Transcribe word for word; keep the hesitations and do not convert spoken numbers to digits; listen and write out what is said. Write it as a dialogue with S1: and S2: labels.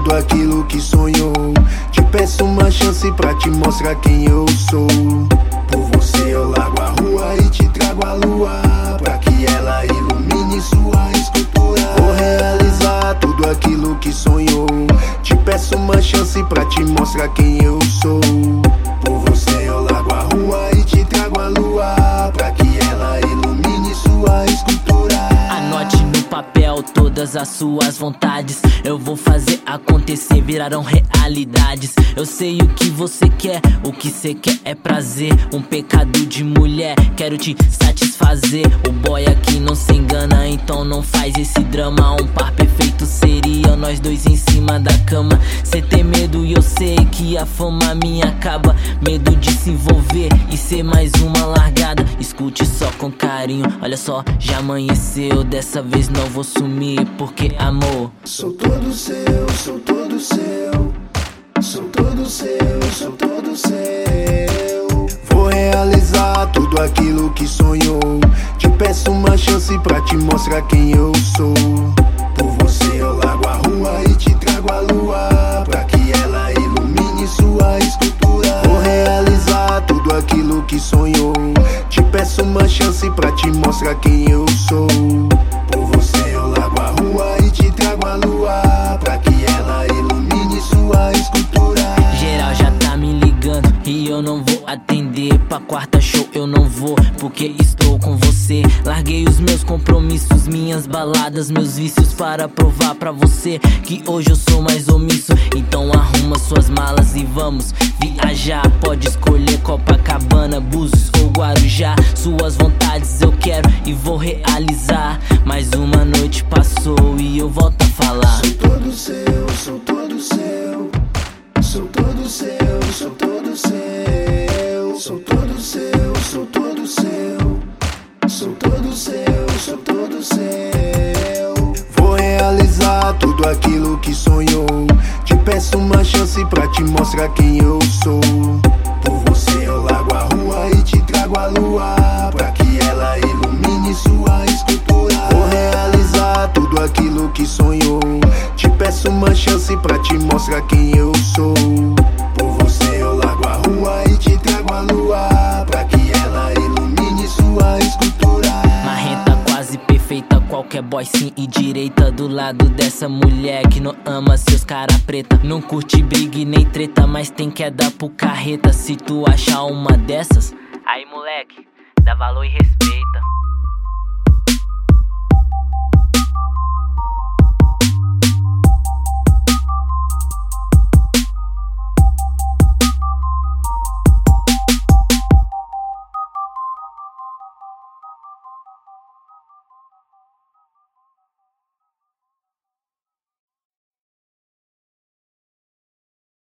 S1: tudo aquilo que sonhou. Te peço uma chance pra te mostrar quem eu sou. Por você eu largo a rua e te trago a lua, pra que ela ilumine sua escultura. Vou realizar tudo aquilo que sonhou. Te peço uma chance pra te mostrar quem eu sou. Por você eu largo a rua e te trago a lua, pra que ela ilumine sua escultura.
S2: Anote no papel todas as suas vontades. Eu vou fazer acontecer, virarão realidades. Eu sei o que você quer, o que você quer é prazer. Um pecado de mulher, quero te satisfazer. O boy aqui não se engana, então não faz esse drama. Um par perfeito seria nós dois em cima da cama. Cê tem medo e eu sei que a fama minha acaba. Medo de se envolver e ser mais uma largada. Escute só com carinho, olha só, já amanheceu. Dessa vez não vou sumir, porque amor,
S1: sou todo seu, sou todo seu. Sou todo seu, sou todo seu. Vou realizar tudo aquilo que sonhou. Te peço uma chance pra te mostrar quem eu sou. Por você eu largo a rua e te trago a lua, pra que ela ilumine sua escultura. Vou realizar tudo aquilo que sonhou. Te peço uma chance pra te mostrar quem eu sou. Por você eu largo a rua e te trago a lua, pra que ela ilumine sua escultura.
S2: Geral já tá me ligando e eu não vou atender. Pra quarta show eu não vou, porque estou com você. Larguei os meus compromissos, minhas baladas, meus vícios, para provar pra você que hoje eu sou mais omisso. Então arruma suas malas e vamos viajar. Pode escolher Copacabana, Búzios ou Guarujá. Suas vontades eu quero e vou realizar. Mais uma noite passou e eu volto a falar.
S1: Sou todo seu, sou todo seu. Sou todo seu, sou todo seu. Sou todo seu, sou todo seu. Sou todo seu, sou todo seu. Vou realizar tudo aquilo que sonhou. Te peço uma chance pra te mostrar quem eu sou. Por você eu largo a rua e te trago a lua, pra que ela ilumine sua escultura. Vou realizar tudo aquilo que sonhou. Te peço uma chance pra te mostrar quem eu sou. Por você eu largo a rua e te trago a lua, pra que ela ilumine sua escultura.
S2: Marrenta quase perfeita, qualquer boy sim e direita. Do lado dessa mulher que não ama seus cara preta. Não curte briga e nem treta, mas tem queda pro carreta. Se tu achar uma dessas, aí moleque, dá valor e respeita.